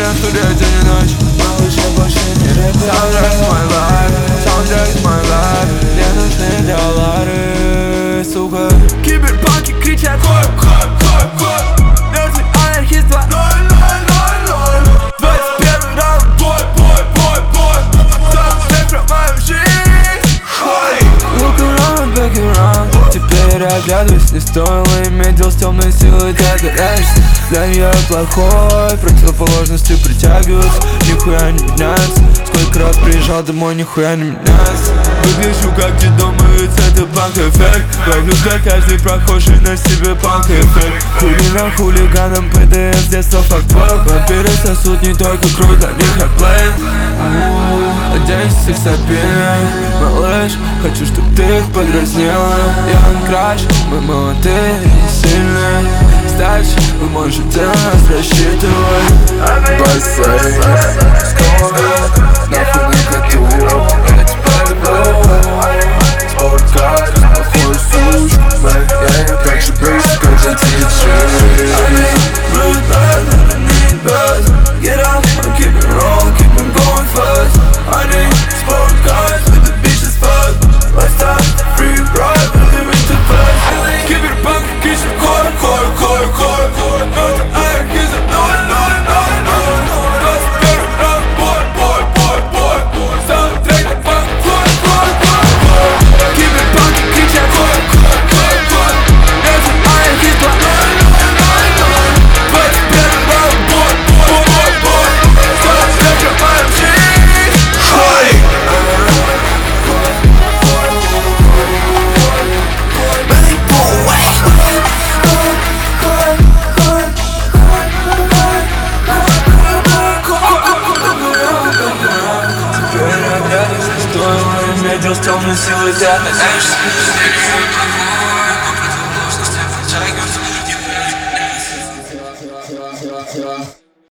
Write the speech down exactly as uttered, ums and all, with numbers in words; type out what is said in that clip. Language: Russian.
студия день и ночь. Малыш, я больше не рэпер. Soundtrack is my life, soundtrack is my life. Мне нужны доллары, сука. Киберпанки кричат хоп, хоп, хоп, хоп. Мёртвый анархист два ноль ноль ноль ноль. Двадцать первый раунд, бой, бой, бой, бой. Soundtrack про мою жизнь. Look around, back around. Теперь оглядываюсь, не стоило иметь дел с темной силой. Ты отдаляешься, для нее плохой. Противоположности притягиваются, нихуя не меняется. Сколько раз приезжал домой, нихуя не меняется. Выгляжу как дедомовец, это панк-эффект. Ловлю как каждый прохожий на себе панк-эффект. Хулиган хулиганом, ПДС с детства фактбол. Вампиры сосут не только кровь, для них хардплей. Оденься сексапильный, малыш. Хочу, чтоб ты их подразнила. Young Crush, мы молодые и сильные. Старше, вы можете нас рассчитывать. Бассейн, скоро, нахуй накатуру. Я тебя люблю. Спорткар, плохой суш. Я так же быстро, как же диджей. I need root bad, I need bad. Get up, I'm keep it rolling, keep it going fast. I need sport cars with the bitches fuck. Lifestyle, free ride, we're living too fast. Keep it punk, keep it core, core, core, core, core. Not I kiss it, no, no, no, no. Let's get it up, boy, boy, boy, boy, boy. Soundtrack the punk, core, core, core, core. Keep it punk, keep it core, core, core, core. Not I kiss it, no, no, no, no. Let's get it up, boy, boy, boy, boy. Soundtrack the punk, стоило иметь дел с темной силой, ты относишься.